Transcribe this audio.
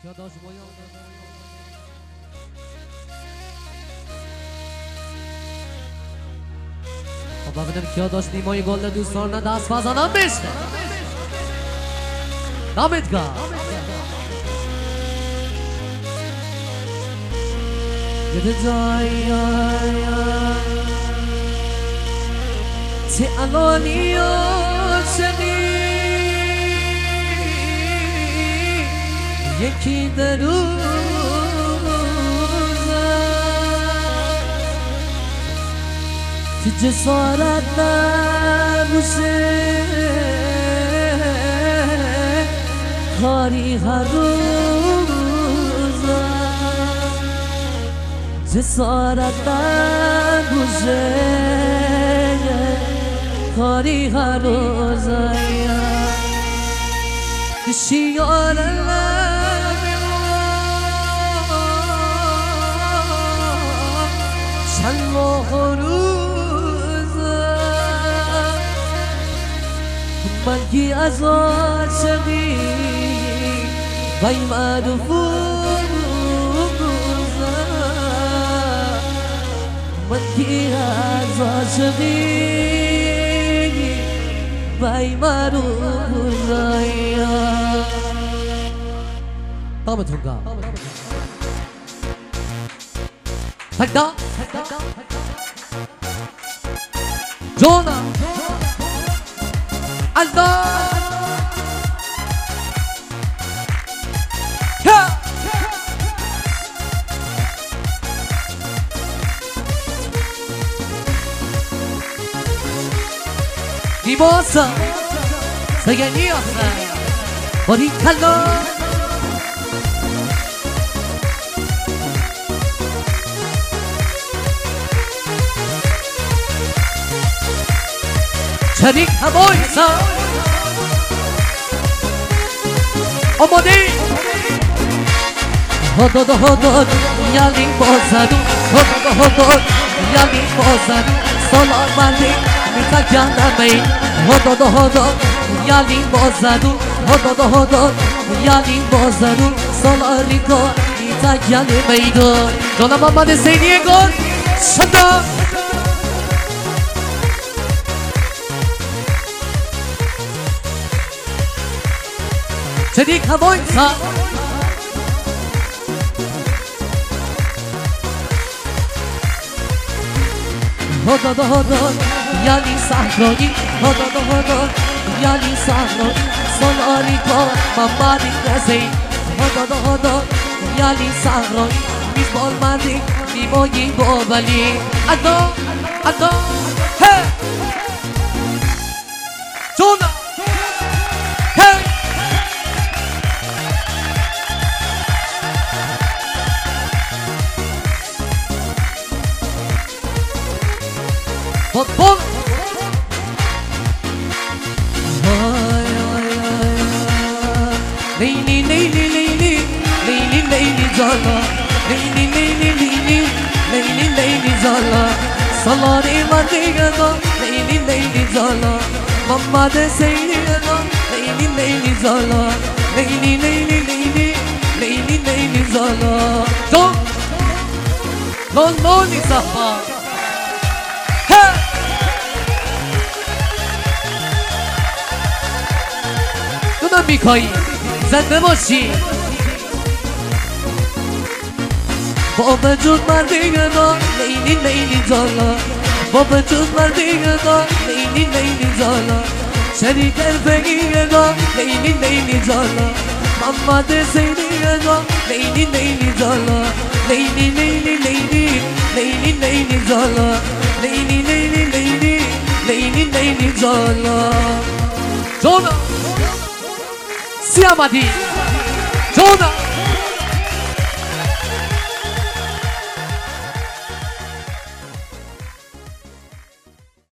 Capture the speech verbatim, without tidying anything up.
داداش مویان خب ببینم کیا داشت نیمای گل دوستان دست بزنم بشته دامدگاه یه جایی تی الانی آشقی یکی در روزه تی جسارت نبوشه کاری هر روزه جسارت نبوشه کاری هر روزه شیار چند ماه روزه من کی از عاشقی وای مدفوزه من کی از عاشقی وای مدفوزه دامتون گام هکدا جونا الله دیباسا سگنی آسا باری کلا شریک هوای سا آماده هداد هداد یالی بازدو هداد هداد یالی بازدو سالار مردی میتا جانمی هداد هداد یالی بازدو هداد هداد یالی بازدو سالار ریکا میتا جانمی دار جانم آماده سینیه گل شدا شریک هوای سا هداد هداد یالی صحرایی هداد هداد یالی صحرایی سالاری کار مماری نزی هداد هداد یالی صحرایی میزبال مردی نیمایی بابلی ادا ادا هی جونا هی فوتبال لیلی لیلی لیلی لیلی لیلی زالا لیلی لیلی لیلی لیلی لیلی زالا سالاری مردیگا لیلی لیلی زالا محمد سیدیگا لیلی لیلی زالا لیلی لیلی لیلی لیلی لیلی زالا تو لون لونی صفا تو نمیخوایی زنده باشی با وجود مردیگا لیلی لیلی زالا با وجود مردیگا لیلی لیلی زالا شریک الفقیگا لیلی لیلی زالا محمد سیدیگا لیلی لیلی زالا لیلی لیلی لیلی لیلی لیلی زالا لیلی لیلی لیلی لیلی لیلی زالا جونا سیامدی جونا